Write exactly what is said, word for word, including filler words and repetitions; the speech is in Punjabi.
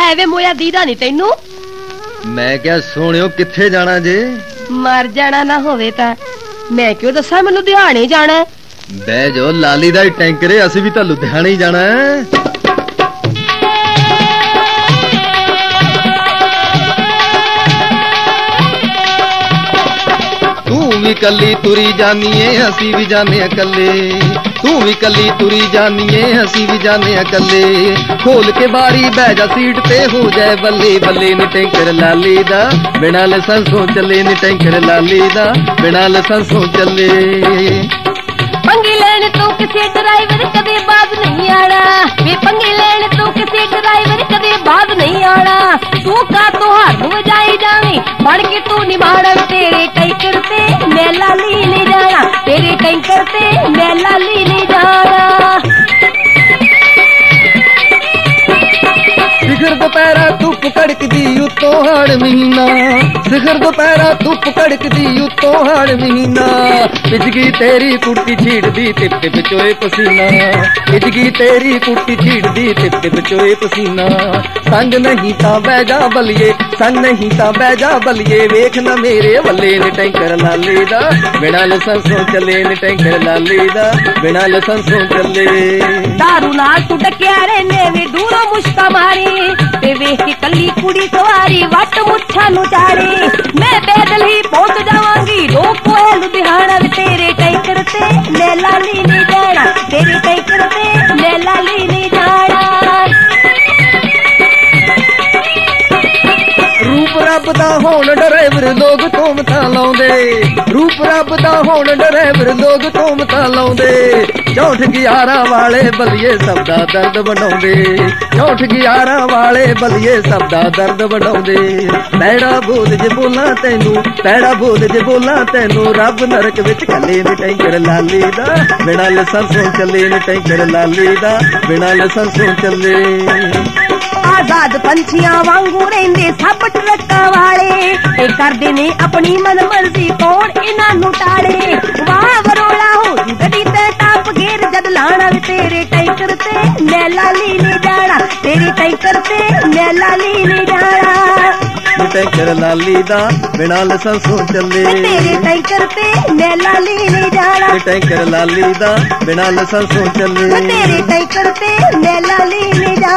ਲੈ ਵੇ ਮੋਇਆ ਦੀਦਾ ਨਹੀਂ ਤੈਨੂੰ। ਮੈਂ ਕਿਹਾ ਸੋਹਣਿਓ ਕਿੱਥੇ ਜਾਣਾ ਜੇ? ਮਰ ਜਾਣਾ ਨਾ ਹੋਵੇ ਤਾਂ ਮੈਂ ਕਿਉਂ ਦੱਸਾਂ, ਮੈਂ ਲੁਧਿਆਣੇ ਜਾਣਾ। ਬਹਿ ਜੋ, ਲਾਲੀ ਦਾ ਹੀ ਟੈਂਕਰ ਏ, ਅਸੀਂ ਵੀ ਤਾਂ ਲੁਧਿਆਣੇ ਹੀ ਜਾਣਾ ਹੈ। ਤੂੰ ਵੀ ਕੱਲੀ ਤੁਰੀ ਜਾਨੀ ਏ, ਅਸੀਂ ਵੀ ਜਾਨੇ ਆ ਕੱਲੇ। ਤੂੰ ਵੀ ਕੱਲੀ ਤੁਰੀ ਜਾਨੀ ਏ, ਅਸੀਂ ਵੀ ਜਾਨੇ ਆ ਕੱਲੇ। ਖੋਲ ਕੇ ਬਾਰੀ ਬਹਿ ਜਾ ਸੀਟ ਤੇ, ਹੋ ਜਾਏ ਬੱਲੇ ਬੱਲੇ ਨੀ ਟੈਂਕਰ ਲਾਲੀ ਦਾ, ਬਿਨਾਂ ਲਾਇਸੈਂਸੋਂ ਚੱਲੇ ਨੀ ਟੈਂਕਰ ਲਾਲੀ ਦਾ, ਬਿਨਾਂ ਲਾਇਸੈਂਸੋਂ ਚੱਲੇ। ਪੰਗੇ ਲੈਣ ਤੋਂ ਕਿਸੇ ਡਰਾਈਵਰ ਕਦੇ ਬਾਜ਼ ਨਹੀਂ ਆਣਾ ਵੇ, ਪੰਗੇ ਲੈਣ ਤੋਂ ਕਿਸੇ ਡਰਾਈਵਰ ਕਦੇ ਬਾਜ਼ ਨਹੀਂ ਆਣਾ। ਤੂੰ ਕਾ ਤੋਂ ਹਾਰ ਨੂੰ ਵਜਾਈ ਜਾਵੀਂ, ਬਣ ਕੇ ਤੂੰ ਨਿਭਾਣਾ। ਤੇਰੇ ਟੈਂਕਰ ਤੇ ਮੈਂ ਲਾਲੀ ਲੈ ਜਾਣਾ, ਤੇਰੇ ਟੈਂਕਰ ਤੇ ਮੈਂ ਲਾਲੀ ਲੈ ਜਾਣਾ। ਸਿਖਰ ਦੁਪਹਿਰਾ ਧੁੱਪ ਕੜਕਦੀ ਉੱਤੋਂ ਹਾੜ ਮਹੀਨਾ, ਸਿਖਰ ਦੁਪਹਿਰਾ ਧੁੱਪ ਕੜਕਦੀ ਉੱਤੋਂ ਹਾੜ ਮਹੀਨਾ। ਪਿਜਗੀ ਤੇਰੀ ਕੁੜਤੀ ਛੀੜਦੀ ਟਿਪ ਟਿਪ ਚੋਏ ਪਸੀਨਾ, ਪਿਜਗੀ ਤੇਰੀ ਕੁੜਤੀ ਛੀੜਦੀ ਟਿਪ ਟਿਪ ਚੋਏ ਪਸੀਨਾ। ਸੰਗ ਨਹੀਂ ਤਾਂ ਬਹਿ ਜਾ ਬਲੀਏ, ਸੰਗ ਨਹੀਂ ਤਾਂ ਬਹਿ ਜਾ ਬਲੀਏ, ਵੇਖ ਨਾ ਮੇਰੇ ਵੱਲੇ ਨੀ ਟੈਂਕਰ ਲਾਲੀ ਦਾ, ਬਿਨਾਂ ਲਾਇਸੈਂਸੋਂ ਚੱਲੇ ਨੀ ਟੈਂਕਰ ਲਾਲੀ ਦਾ, ਬਿਨਾਂ ਲਾਇਸੈਂਸੋਂ ਚੱਲੇ। ਦਾਰੂ ਨਾਲ ਤੂੰ ਡੱਕਿਆ ਰਹਿਨੇ ਵੇ, ਦੂਰੋਂ ਮੁਸ਼ਕਾ ਮਾਰੀ ਤੇ ਵੇਖ ਕੇ ਕੱਲੀ ਕੁੜੀ ਸਵਾਰੀ ਵੱਟ ਮੁੱਛਾਂ ਨੂੰ ਚਾੜੀ। ਮੈਂ ਪੈਦਲ ਹੀ ਪਹੁੰਚ ਜਾਵਾਂਗੀ ਰੋਪੋਏ ਲੁਧਿਆਣਾ ਵੇ, ਤੇਰੇ ਟੈਂਕਰ ਤੇ ਮੈਂ ਲਾਲੀ ਨਹੀਂ ਜਾਣਾ, ਤੇਰੇ ਟੈਂਕਰ ਤੇ ਮੈਂ ਲਾਲੀ ਨਹੀਂ ਜਾਣਾ। ਰੂਪ ਰੱਬ ਦਾ ਹੋਣ ਡਰਾਈਵਰ ਲੋਕ ਧੂਮਤਾਂ ਲਾਉਂਦੇ, ਰੂਪ ਰੱਬ ਦਾ ਹੋਣ ਡਰਾਈਵਰ ਲੋਕ ਧੂਮਤਾਂ ਲਾਉਂਦੇ। ਚੌਂਠ ਗਿਆਰਾਂ ਵਾਲੇ ਬਲੀਏ ਸਭ ਦਾ ਦਰਦ ਵਡਾਉਂਦੇ, ਚੌਂਠ ਗਿਆਰਾਂ ਵਾਲੇ ਬਲੀਏ ਸਭ ਦਾ ਦਰਦ ਵਡਾਉਂਦੇ। ਪੈੜਾ ਬੋਲ ਜੇ ਬੋਲਾਂ ਤੈਨੂੰ, ਪੈੜਾ ਬੋਲ ਜੇ ਬੋਲਾਂ ਤੈਨੂੰ, ਰੱਬ ਨਰਕ ਵਿੱਚ ਕੱਲੇ ਨੀ ਟੈਂਕਰ ਲਾਲੀ ਦਾ, ਬਿਨਾਂ ਲਾਇਸੈਂਸੋਂ ਚੱਲੇ ਨੀ ਟੈਂਕਰ ਲਾਲੀ ਦਾ, ਬਿਨਾਂ ਲਾਇਸੈਂਸੋਂ ਚੱਲੇ। ਆਜ਼ਾਦ ਪੰਛੀਆਂ ਵਾਂਗੂ ਰਹਿੰਦੇ ਸਭ ਟਰੱਕਾਂ ਵਾਲੇ, ਇਹ ਕਰਦੇ ਨੇ ਆਪਣੀ ਮਨ ਮਰਜ਼ੀ, ਕੌਣ ਇਹਨਾਂ ਨੂੰ ਟਾੜੇ। ਵਾਹ ਵਰੋਲਾ ਹੋ ਜੂ ਗੱਡੀ ਤੇ ਟਾਪ ਗੇਰ ਜਦ ਲਾਣਾ ਵੇ, ਤੇਰੇ ਟੈਂਕਰ ਤੇ ਮੈਂ ਲਾਲੀ ਨਹੀਂ ਜਾਣਾ, ਤੇਰੇ ਟੈਂਕਰ ਤੇ ਮੈਂ ਲਾਲੀ ਨਹੀਂ ਜਾਣਾ। ਟੈਂਕਰ ਲਾਲੀ ਦਾ ਬਿਨਾਂ ਲਾਇਸੈਂਸੋਂ ਚੱਲੇ, ਤੇਰੇ ਟੈਂਕਰ ਤੇ ਮੈਂ ਲਾਲੀ ਨਹੀਂ ਜਾਣਾ, ਟੈਂਕਰ ਲਾਲੀ ਦਾ ਬਿਨਾਂ ਲਾਇਸੈਂਸੋਂ ਚੱਲੇ, ਤੇਰੇ ਟੈਂਕਰ ਤੇ ਮੈਂ ਲਾਲੀ ਨਹੀਂ ਜਾਣਾ।